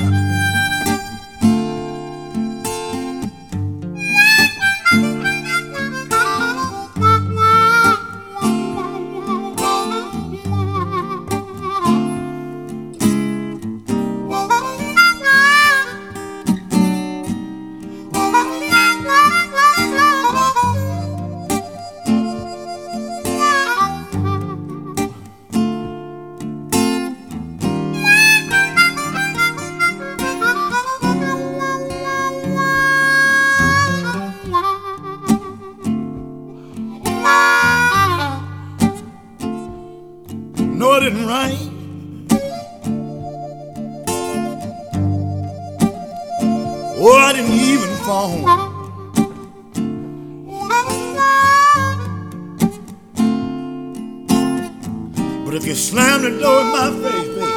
No, it didn't rain. Oh, I didn't even fall. But if you slam the door in my face, baby,